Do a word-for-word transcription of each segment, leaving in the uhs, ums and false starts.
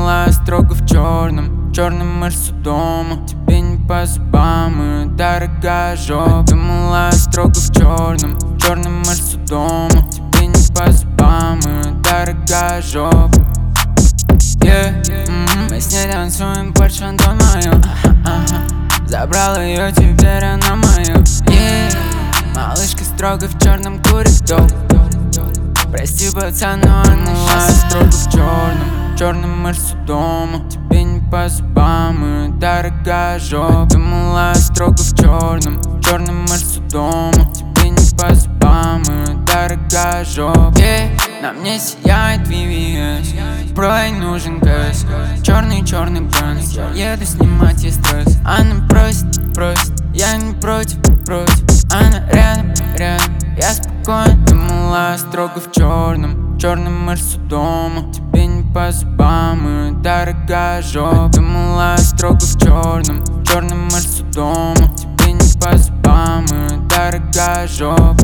мила строго в черном, черном Мерсу дома. Тебе не по зубам и дорогая жопа. Ты мила строго в черном, черном Мерсу дома. Тебе не по зубам и дорогая жопа. Yeah. Mm-hmm. Мы с ней танцуем под шансон мою. uh-huh. Забрал ее, теперь она моя. Yeah. Малышка строго в черном курит доп. Прости, пацан, но она сейчас строго в черном, черном Мерсу дома. Тебе не по зубам и дорогая жопа. Ты мила строго в черном, черном Мерсу дома. Тебе не по зубам и дорогая жопа. Yeah. На мне сияет ви ви эс, бро, ей нужен кэш. Черный-черный бенз, я еду снимать ей стресс. Она просит, просит, я не против, против. Она рядом, рядом, я спокоен. Ты мила строго в черном, черном Мерсу дома. Тебе не по зубам и дорогая жопа. Ты мила строго в черном, черном Мерсу дома. Тебе не по зубам и дорогая жопа.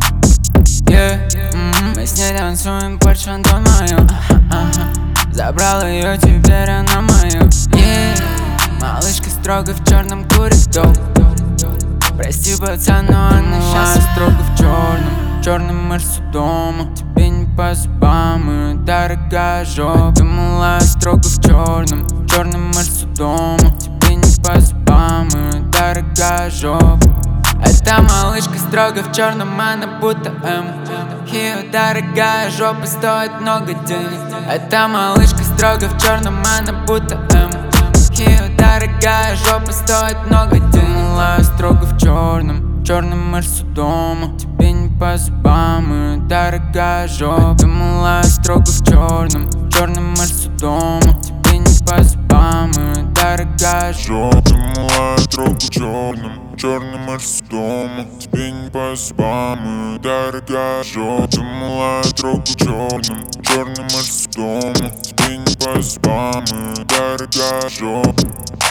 Yeah. Mm-hmm. Мы с ней танцуем под шансон мою. uh-huh. Забрал ее, теперь она моя. Yeah. Малышка строго в черном курит доп. Прости, пацан, но она сейчас строго в черном, черном Мерсу дома. Тебе не по зубам и дорогая жопа. Ты мила строго в черном, черном Мерсу дома. Тебе не по зубам и дорогая жопа. Эта малышка строго в черном, она будто М. Ее дорогая жопа стоит много денег. Эта малышка строго в черном, она будто М. Ее дорогая жопа стоит много денег. Мила строго в черном, черном Мерсу дома. Тебе не по зубам и дорогая жопа. Ты мила строго в черном, черном Мерсу дома. Тебе не по зубам и дорогая жопа. Ты мила строго в черном, черном Мерсу дома. Тебе не по зубам и дорогая жопа. Ты мила строго в черном, черном Мерсу дома. Тебе не по зубам и дорогая жопа.